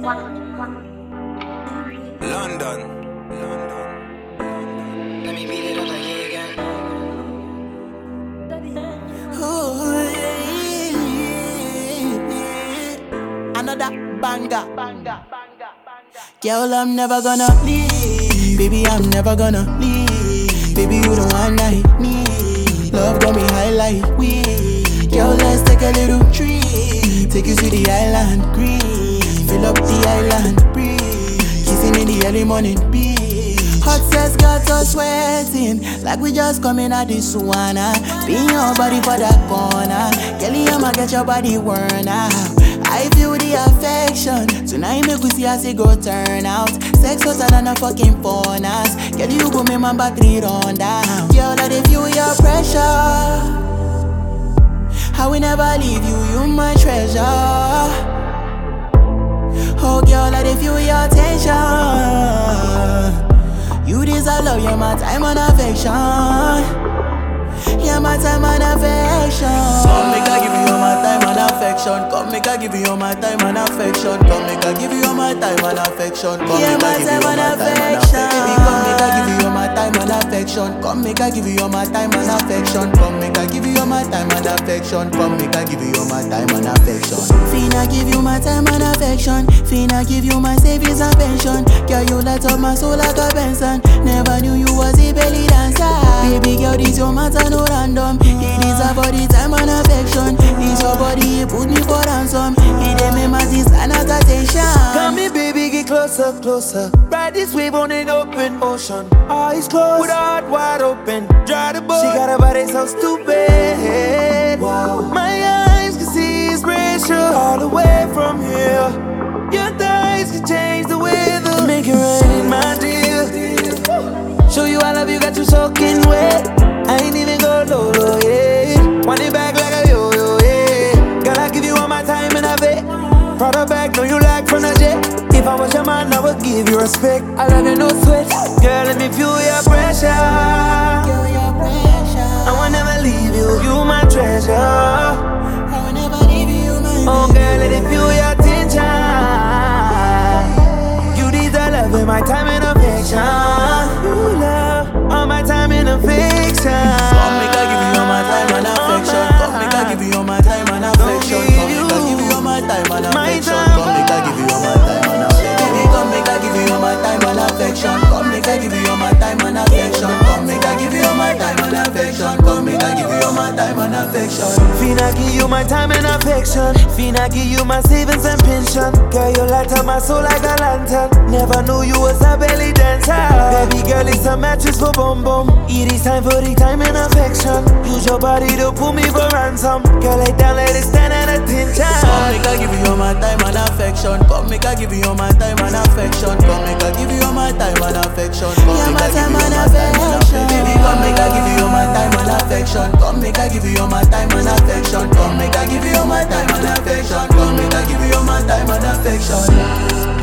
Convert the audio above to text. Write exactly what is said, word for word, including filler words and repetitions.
London. London. Let me beat it up like you again. Ooh, yeah. Another banger. Girl, I'm never gonna leave. Baby, I'm never gonna leave. Baby, you the one I need. Love got me high like weed. Girl, let's take a little trip. Take you to the island, green. Fill up the island, breathe. Kissing in the early morning, beach. Hot sex got us sweating like we just coming out the sauna. Pin your body for that corner. Kelly, I'ma get your body worn out. I feel the affection. Tonight make we see as it go turn out. Sex hotter than a fucking furnace. Girl, you go make my battery run down. Girl, I dey feel your pressure. I will never leave you, you my treasure. Oh girl, I dey feel your tension. You deserve love, you're my time and affection. You're my time and affection. Come make I give you all my time and affection. Come make I give you all my time and affection. Come make I give you all my time and affection. Come make I give you all my time and affection. Baby, come make I give you all my time and affection. Come make I give you all my time and affection. Come make I give you all my time and affection. Come make I give you all my time and affection. Finna give you my time and affection. Finna give you my savings and pension. Girl, you light up my soul like a Benson. Never knew you was a belly dancer. Baby girl, this your matter no random. It is a body time and affection. This your body, it put me for ransom. It ain't me my sister and attention. Come here, baby, get closer, closer. Ride this wave on an open ocean. Eyes closed, with her heart wide open. Dry the boat. She got a body so stupid. Wow. My eyes can see inspiration all the way from here. Your thighs can change the weather. Make it rain, my dear. Show you I love you, got you soaking wet. I ain't even go low, low, yeah. Want it back like a yo-yo, yeah. Girl, I give you all my time and I bet. Proud of back, know you like from a jet. If I was your man, I would give you respect. I love you, no sweat. Girl, let me feel your pressure. Feel your pressure. I will never leave you, you my treasure. I will never leave you, my Oh girl, let it feel your attention. You deserve love in my time and affection. You love all my time and affection. Come make I give you all my time and affection. Come make I give you all my time and affection. Come make I give you all my time and affection. Come make I give you all my time and affection. Baby, come make I give you all my time and affection. Come make I give you all my time and affection. Come make I give you all my time and affection. Come make I give you all my time and affection. Finna give you my time and affection. Finna give you my savings and pension. Girl, you light up my soul like a lantern. Never knew you was a belly dancer. Baby girl, it's a mattress for bum bum. It is time for the time and affection. Use your body to put me for ransom. Girl, lay down, let it stand at attention. Come make I give you all my time and affection. Come make I give you all my time and affection. Come make I give you all my time and affection. Come make I give you all my time and affection. Baby, come make I give you all my time and affection. Come make I give you all my time and affection. Come make I give you all my time and affection. Come make I give you all my time and affection.